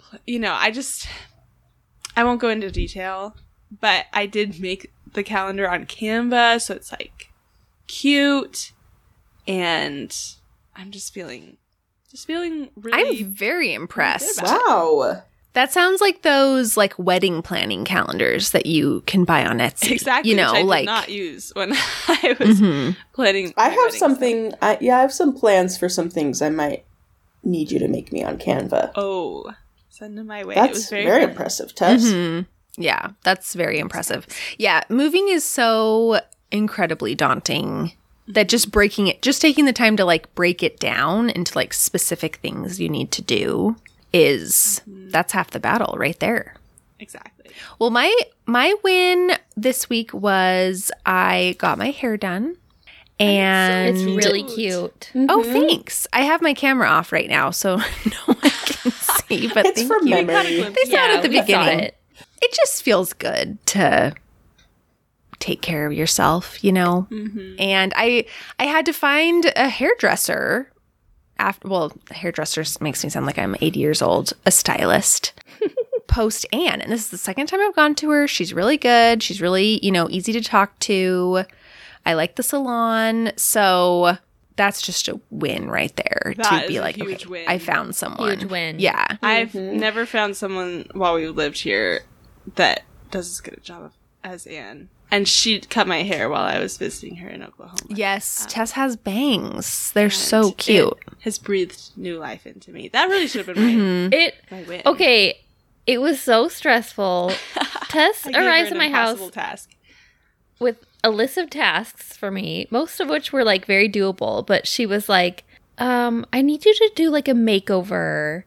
won't go into detail, but I did make the calendar on Canva, so it's like cute, and I'm just feeling really I'm very impressed. about Wow. That sounds like those like wedding planning calendars that you can buy on Etsy. Exactly. You know, which I like did not use when I was planning. I my have wedding something. I have some plans for some things I might need you to make me on Canva. stuff. Oh, send them my way. It That's was very very impressive, Tess. Yeah, that's very impressive. Yeah, moving is so incredibly daunting that just taking the time to like break it down into like specific things you need to do that's half the battle right there. Exactly. Well, my win this week was I got my hair done. And It's really cute. oh, thanks. I have my camera off right now, so no one can see. But It's thank for you. memory. They saw it at the we saw beginning. it. It just feels good to take care of yourself, you know? And I had to find a hairdresser a hairdresser makes me sound like I'm 80 years old, a stylist, post Anne. And this is the second time I've gone to her. She's really good. She's really, easy to talk to. I like the salon. So that's just a win right there That to is be a like, huge okay, win. I found someone. Huge win. Yeah. I've never found someone while we lived here that does as good a job as Anne. And she cut my hair while I was visiting her in Oklahoma. Yes, Tess has bangs. They're so And cute. It has breathed new life into me. That really should have been my win. Okay, it was so stressful. Tess I gave her arrives an at my house impossible task. with a list of tasks for me, most of which were like very doable, but she was like, I need you to do like a makeover.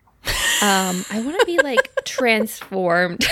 I want to be like transformed.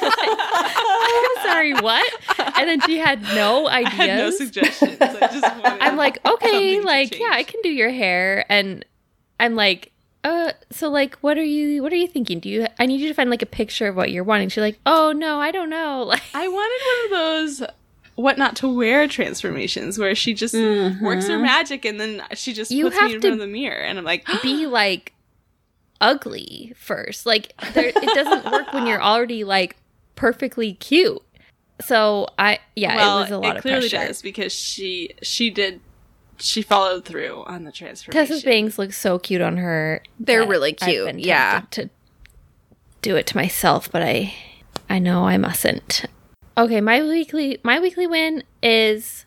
I'm sorry, what? And then she had no I ideas. had no suggestions. I just wanted I'm like, okay, something to like, change. yeah, I can do your hair. And I'm like, so like, what are you thinking? I need you to find like a picture of what you're wanting. She's like, oh no, I don't know. Like, I wanted one of those what not to wear transformations where she just works her magic and then she just You puts have me in to front of the mirror and I'm like, be like ugly first. Like, it doesn't work when you're already like perfectly cute. So well, it was a lot it of clearly pressure. does because she followed through on the transformation. Tessa's bangs look so cute on her. They're that really I've cute, been yeah. tempted to do it to myself, but I know I mustn't. Okay, my weekly win is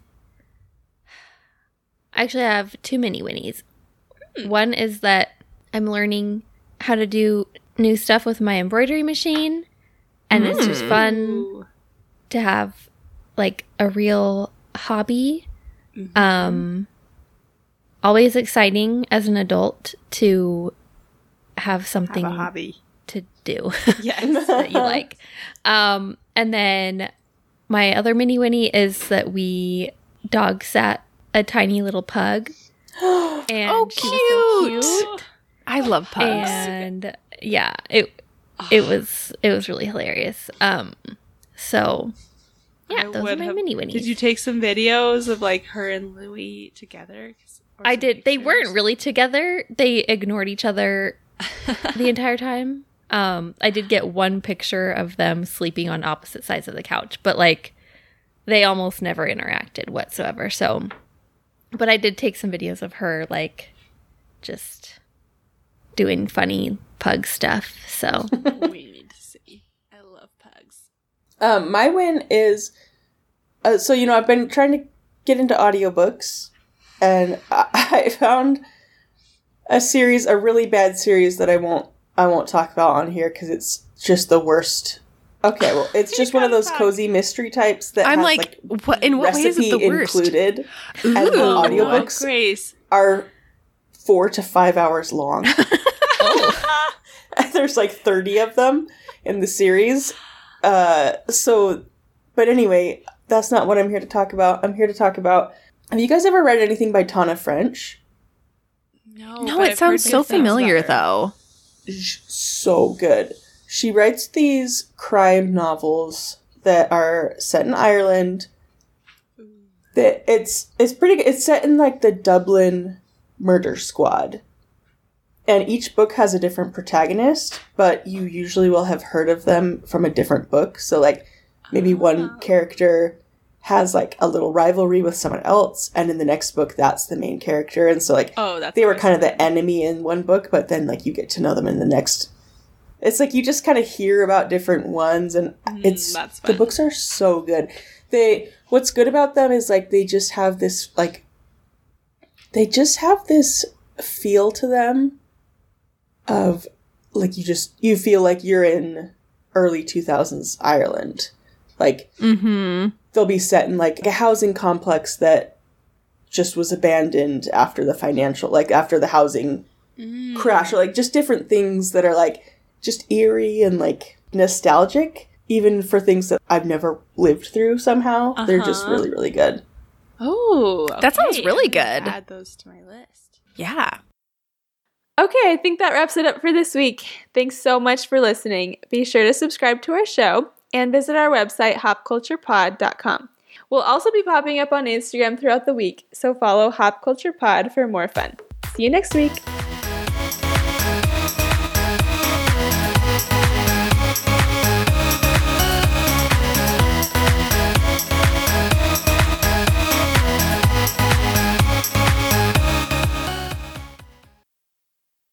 actually I have two mini winnies. One is that I'm learning how to do new stuff with my embroidery machine, and it's just fun Ooh. to have like a real hobby. Always exciting as an adult to have something Have a hobby. to do Yes. that you like. And then my other mini winnie is that we dog sat a tiny little pug. And Oh, she was so cute. I love pugs. And yeah, it was really hilarious. So yeah, those are my mini winnies. Did you take some videos of like her and Louie together? Or I some did. They pictures? weren't really together. They ignored each other the entire time. I did get one picture of them sleeping on opposite sides of the couch, but like they almost never interacted whatsoever. So, but I did take some videos of her like just doing funny pug stuff. So We need to see. I love pugs. My win is, so I've been trying to get into audiobooks, and I found a really bad series that I won't talk about on here because it's just the worst. Okay, well, it's just one of those cozy mystery types that I'm has, like, what? In what way is it recipe the worst? included, and the Ooh. audiobooks Grace. are 4 to 5 hours long. There's like 30 of them in the series. But anyway, that's not what I'm here to talk about. I'm here to talk about, have you guys ever read anything by Tana French? No, No, but it I've sounds heard so good things familiar, about her. though. So good. She writes these crime novels that are set in Ireland. That it's pretty good. It's set in like the Dublin murder squad. And each book has a different protagonist, but you usually will have heard of them from a different book. So like maybe one character has like a little rivalry with someone else, and in the next book that's the main character. And so like Oh, that's they were nice. kind of the enemy in one book, but then like you get to know them in the next It's like you just kind of hear about different ones, and that's the fun. books are so good. What's good about them is like they just have this feel to them of like you feel like you're in early 2000s Ireland. Like they'll be set in like a housing complex that just was abandoned after the housing crash, or like just different things that are like just eerie and like nostalgic, even for things that I've never lived through somehow. They're just really, really good. Oh, That sounds really I'm gonna good. Add those to my list. Yeah. Okay, I think that wraps it up for this week. Thanks so much for listening. Be sure to subscribe to our show and visit our website, hopculturepod.com. We'll also be popping up on Instagram throughout the week, so follow Hop Culture Pod for more fun. See you next week.